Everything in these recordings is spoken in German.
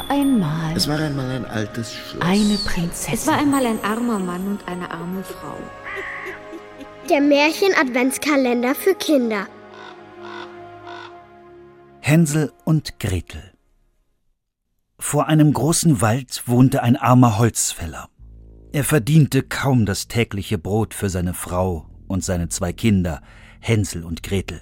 war einmal ein altes Schloss. eine Prinzessin. Es war einmal ein armer Mann und eine arme Frau. Der Märchen-Adventskalender für Kinder. Hänsel und Gretel. Vor einem großen Wald wohnte ein armer Holzfäller. Er verdiente kaum das tägliche Brot für seine Frau und seine 2 Kinder, Hänsel und Gretel.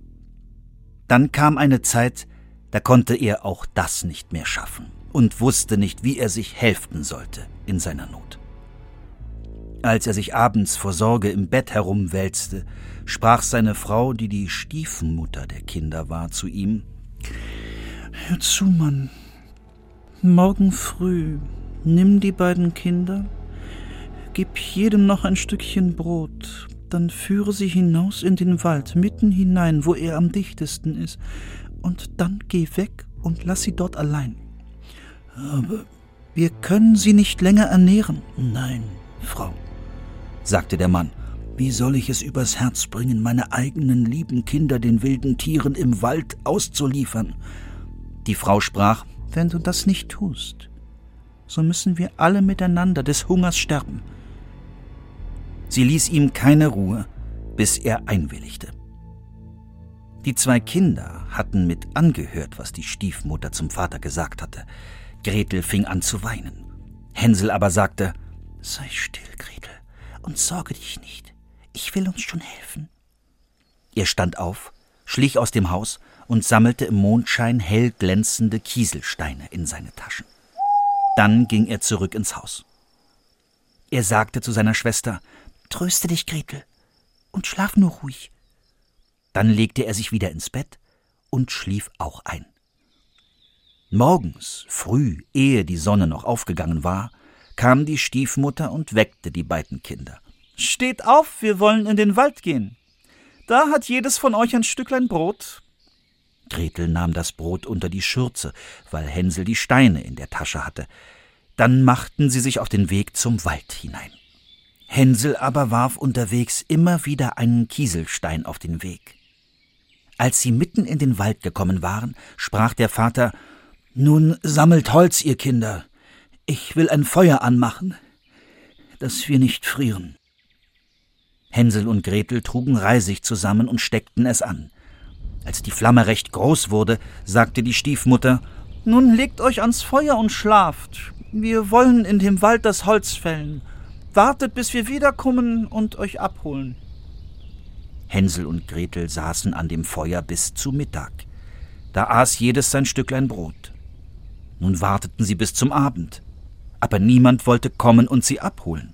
Dann kam eine Zeit, da konnte er auch das nicht mehr schaffen und wusste nicht, wie er sich helfen sollte in seiner Not. Als er sich abends vor Sorge im Bett herumwälzte, sprach seine Frau, die die Stiefmutter der Kinder war, zu ihm: »Hör zu, Mann, morgen früh nimm die beiden Kinder, gib jedem noch ein Stückchen Brot, dann führe sie hinaus in den Wald, mitten hinein, wo er am dichtesten ist, und dann geh weg und lass sie dort allein. Aber wir können sie nicht länger ernähren.« »Nein, Frau«, sagte der Mann, »wie soll ich es übers Herz bringen, meine eigenen lieben Kinder den wilden Tieren im Wald auszuliefern?« Die Frau sprach: »Wenn du das nicht tust, so müssen wir alle miteinander des Hungers sterben.« Sie ließ ihm keine Ruhe, bis er einwilligte. Die 2 Kinder hatten mit angehört, was die Stiefmutter zum Vater gesagt hatte. Gretel fing an zu weinen. Hänsel aber sagte: »Sei still, Gretel, und sorge dich nicht. Ich will uns schon helfen.« Er stand auf, schlich aus dem Haus und sammelte im Mondschein hell glänzende Kieselsteine in seine Taschen. Dann ging er zurück ins Haus. Er sagte zu seiner Schwester: »Tröste dich, Gretel, und schlaf nur ruhig.« Dann legte er sich wieder ins Bett und schlief auch ein. Morgens früh, ehe die Sonne noch aufgegangen war, kam die Stiefmutter und weckte die beiden Kinder. »Steht auf, wir wollen in den Wald gehen. Da hat jedes von euch ein Stücklein Brot.« Gretel nahm das Brot unter die Schürze, weil Hänsel die Steine in der Tasche hatte. Dann machten sie sich auf den Weg zum Wald hinein. Hänsel aber warf unterwegs immer wieder einen Kieselstein auf den Weg. Als sie mitten in den Wald gekommen waren, sprach der Vater: »Nun sammelt Holz, ihr Kinder. Ich will ein Feuer anmachen, dass wir nicht frieren.« Hänsel und Gretel trugen Reisig zusammen und steckten es an. Als die Flamme recht groß wurde, sagte die Stiefmutter: »Nun legt euch ans Feuer und schlaft. Wir wollen in dem Wald das Holz fällen. Wartet, bis wir wiederkommen und euch abholen.« Hänsel und Gretel saßen an dem Feuer bis zu Mittag. Da aß jedes sein Stücklein Brot. Nun warteten sie bis zum Abend, aber niemand wollte kommen und sie abholen.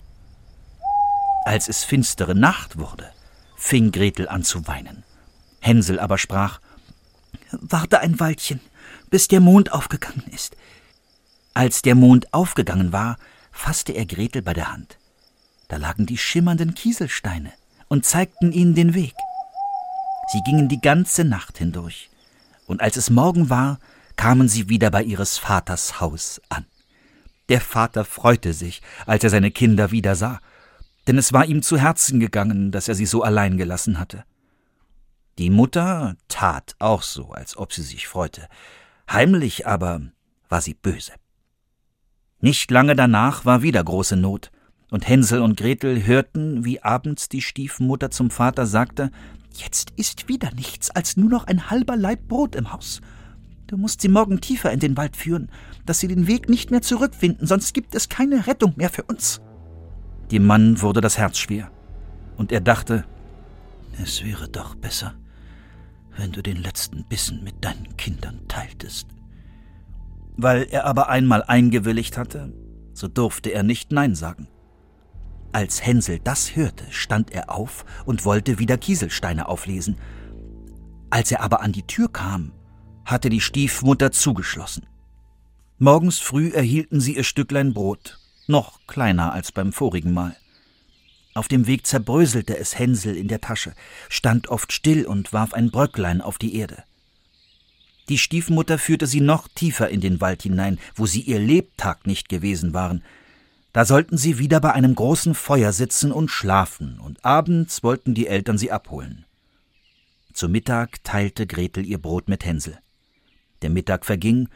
Als es finstere Nacht wurde, fing Gretel an zu weinen. Hänsel aber sprach: »Warte ein Weilchen, bis der Mond aufgegangen ist.« Als der Mond aufgegangen war, fasste er Gretel bei der Hand. Da lagen die schimmernden Kieselsteine und zeigten ihnen den Weg. Sie gingen die ganze Nacht hindurch, und als es Morgen war, kamen sie wieder bei ihres Vaters Haus an. Der Vater freute sich, als er seine Kinder wiedersah, denn es war ihm zu Herzen gegangen, dass er sie so allein gelassen hatte. Die Mutter tat auch so, als ob sie sich freute, heimlich aber war sie böse. Nicht lange danach war wieder große Not, und Hänsel und Gretel hörten, wie abends die Stiefmutter zum Vater sagte: »Jetzt ist wieder nichts als nur noch ein halber Laib Brot im Haus. Du musst sie morgen tiefer in den Wald führen, dass sie den Weg nicht mehr zurückfinden, sonst gibt es keine Rettung mehr für uns.« Dem Mann wurde das Herz schwer, und er dachte: »Es wäre doch besser, wenn du den letzten Bissen mit deinen Kindern teiltest.« Weil er aber einmal eingewilligt hatte, so durfte er nicht Nein sagen. Als Hänsel das hörte, stand er auf und wollte wieder Kieselsteine auflesen. Als er aber an die Tür kam, hatte die Stiefmutter zugeschlossen. Morgens früh erhielten sie ihr Stücklein Brot, noch kleiner als beim vorigen Mal. Auf dem Weg zerbröselte es Hänsel in der Tasche, stand oft still und warf ein Bröcklein auf die Erde. Die Stiefmutter führte sie noch tiefer in den Wald hinein, wo sie ihr Lebtag nicht gewesen waren. Da sollten sie wieder bei einem großen Feuer sitzen und schlafen, und abends wollten die Eltern sie abholen. Zu Mittag teilte Gretel ihr Brot mit Hänsel. Der Mittag verging,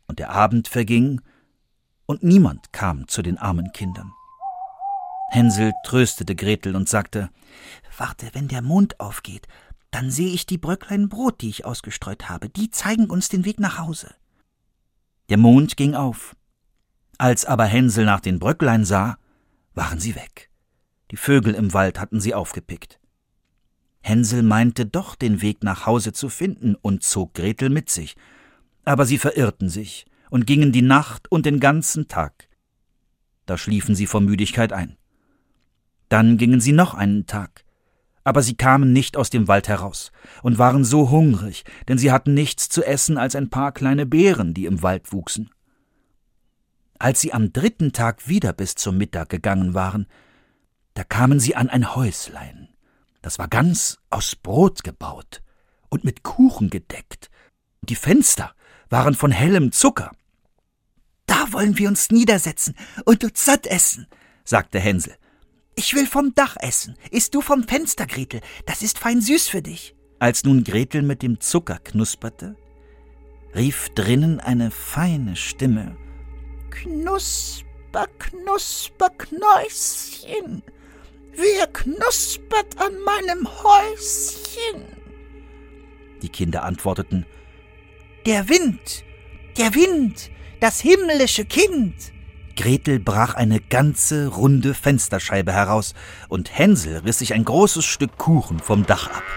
und der Abend verging, und niemand kam zu den armen Kindern. Hänsel tröstete Gretel und sagte: »Warte, wenn der Mond aufgeht, dann sehe ich die Bröcklein Brot, die ich ausgestreut habe. Die zeigen uns den Weg nach Hause.« Der Mond ging auf. Als aber Hänsel nach den Bröcklein sah, waren sie weg. Die Vögel im Wald hatten sie aufgepickt. Hänsel meinte doch, den Weg nach Hause zu finden und zog Gretel mit sich. Aber sie verirrten sich und gingen die Nacht und den ganzen Tag. Da schliefen sie vor Müdigkeit ein. Dann gingen sie noch einen Tag. Aber sie kamen nicht aus dem Wald heraus und waren so hungrig, denn sie hatten nichts zu essen als ein paar kleine Beeren, die im Wald wuchsen. Als sie am 3. Tag wieder bis zum Mittag gegangen waren, da kamen sie an ein Häuslein. Das war ganz aus Brot gebaut und mit Kuchen gedeckt. Die Fenster waren von hellem Zucker. »Da wollen wir uns niedersetzen und uns satt essen«, sagte Hänsel. »Ich will vom Dach essen. Isst du vom Fenster, Gretel. Das ist fein süß für dich.« Als nun Gretel mit dem Zucker knusperte, rief drinnen eine feine Stimme: »Knusper, knusper, Knäuschen, wer knuspert an meinem Häuschen?« Die Kinder antworteten: »Der Wind, das himmlische Kind.« Gretel brach eine ganze runde Fensterscheibe heraus, und Hänsel riss sich ein großes Stück Kuchen vom Dach ab.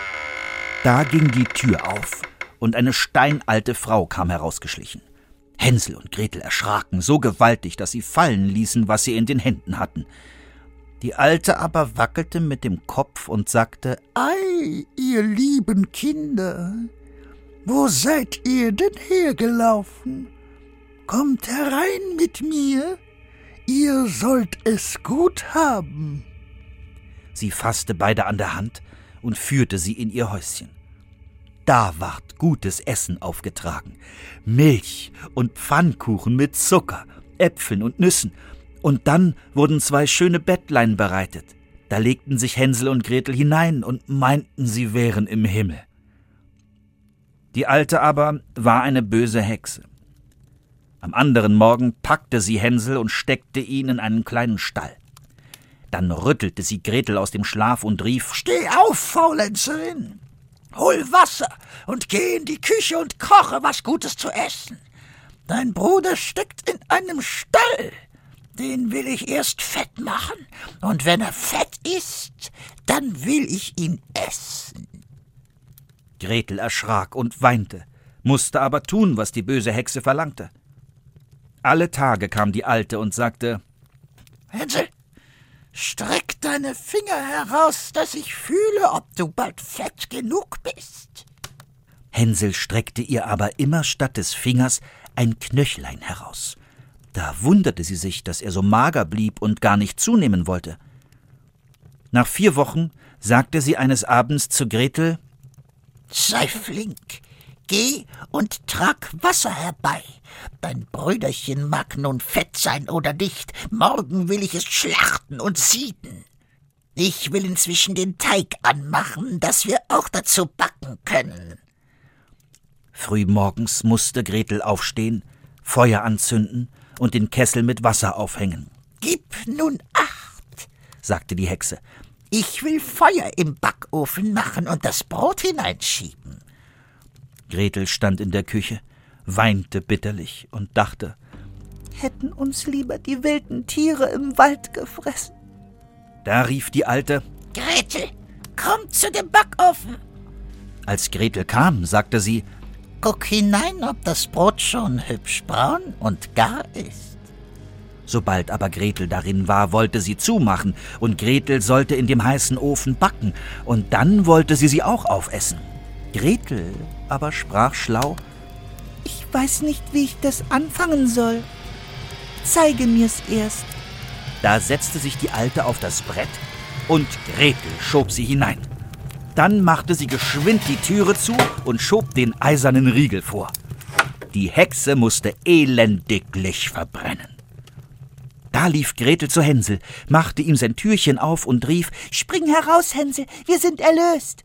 Da ging die Tür auf, und eine steinalte Frau kam herausgeschlichen. Hänsel und Gretel erschraken so gewaltig, dass sie fallen ließen, was sie in den Händen hatten. Die Alte aber wackelte mit dem Kopf und sagte: »Ei, ihr lieben Kinder, wo seid ihr denn hergelaufen? Kommt herein mit mir, ihr sollt es gut haben.« Sie fasste beide an der Hand und führte sie in ihr Häuschen. Da ward gutes Essen aufgetragen: Milch und Pfannkuchen mit Zucker, Äpfeln und Nüssen. Und dann wurden 2 schöne Bettlein bereitet. Da legten sich Hänsel und Gretel hinein und meinten, sie wären im Himmel. Die Alte aber war eine böse Hexe. Am anderen Morgen packte sie Hänsel und steckte ihn in einen kleinen Stall. Dann rüttelte sie Gretel aus dem Schlaf und rief: »Steh auf, Faulenzerin! Hol Wasser und geh in die Küche und koche was Gutes zu essen. Dein Bruder steckt in einem Stall. Den will ich erst fett machen, und wenn er fett ist, dann will ich ihn essen.« Gretel erschrak und weinte, musste aber tun, was die böse Hexe verlangte. Alle Tage kam die Alte und sagte: »Hänsel, streck deine Finger heraus, dass ich fühle, ob du bald fett genug bist.« Hänsel streckte ihr aber immer statt des Fingers ein Knöchlein heraus. Da wunderte sie sich, dass er so mager blieb und gar nicht zunehmen wollte. Nach 4 Wochen sagte sie eines Abends zu Gretel: »Sei flink, geh und trag Wasser herbei. Dein Brüderchen mag nun fett sein oder nicht, morgen will ich es schlachten und sieden. Ich will inzwischen den Teig anmachen, dass wir auch dazu backen können.« Frühmorgens musste Gretel aufstehen, Feuer anzünden und den Kessel mit Wasser aufhängen. »Gib nun Acht«, sagte die Hexe, »ich will Feuer im Backofen machen und das Brot hineinschieben.« Gretel stand in der Küche, weinte bitterlich und dachte: »Hätten uns lieber die wilden Tiere im Wald gefressen.« Da rief die Alte: »Gretel, komm zu dem Backofen!« Als Gretel kam, sagte sie: »Guck hinein, ob das Brot schon hübsch braun und gar ist.« Sobald aber Gretel darin war, wollte sie zumachen, und Gretel sollte in dem heißen Ofen backen, und dann wollte sie auch aufessen. Gretel aber sprach schlau: »Ich weiß nicht, wie ich das anfangen soll. Zeige mir's erst.« Da setzte sich die Alte auf das Brett, und Gretel schob sie hinein. Dann machte sie geschwind die Türe zu und schob den eisernen Riegel vor. Die Hexe musste elendiglich verbrennen. Da lief Gretel zu Hänsel, machte ihm sein Türchen auf und rief: »Spring heraus, Hänsel, wir sind erlöst.«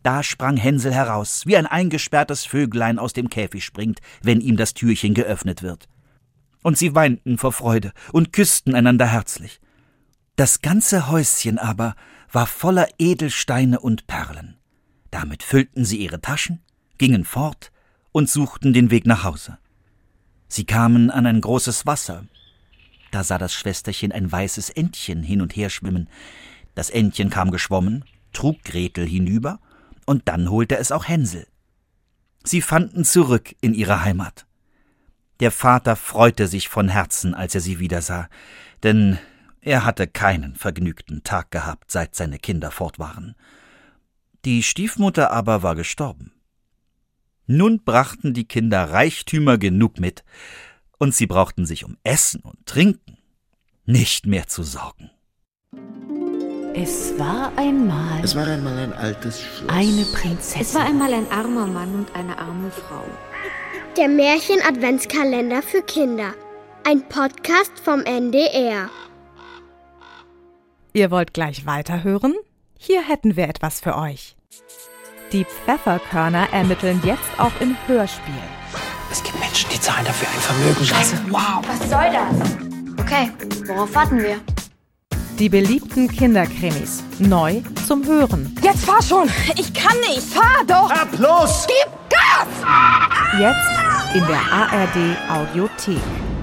Da sprang Hänsel heraus, wie ein eingesperrtes Vöglein aus dem Käfig springt, wenn ihm das Türchen geöffnet wird. Und sie weinten vor Freude und küssten einander herzlich. Das ganze Häuschen aber war voller Edelsteine und Perlen. Damit füllten sie ihre Taschen, gingen fort und suchten den Weg nach Hause. Sie kamen an ein großes Wasser. Da sah das Schwesterchen ein weißes Entchen hin und her schwimmen. Das Entchen kam geschwommen, trug Gretel hinüber, und dann holte es auch Hänsel. Sie fanden zurück in ihre Heimat. Der Vater freute sich von Herzen, als er sie wiedersah, denn er hatte keinen vergnügten Tag gehabt, seit seine Kinder fort waren. Die Stiefmutter aber war gestorben. Nun brachten die Kinder Reichtümer genug mit, und sie brauchten sich um Essen und Trinken nicht mehr zu sorgen. Es war einmal ein altes Schloss. eine Prinzessin. Es war einmal ein armer Mann und eine arme Frau. Der Märchen-Adventskalender für Kinder. Ein Podcast vom NDR. Ihr wollt gleich weiterhören? Hier hätten wir etwas für euch. Die Pfefferkörner ermitteln jetzt auch im Hörspiel. Es gibt Menschen, die zahlen dafür ein Vermögen. Scheiße, wow. Was soll das? Okay, worauf warten wir? Die beliebten Kinderkrimis. Neu zum Hören. Jetzt fahr schon! Ich kann nicht! Fahr doch! Ab los! Gib Gas! Jetzt in der ARD Audiothek.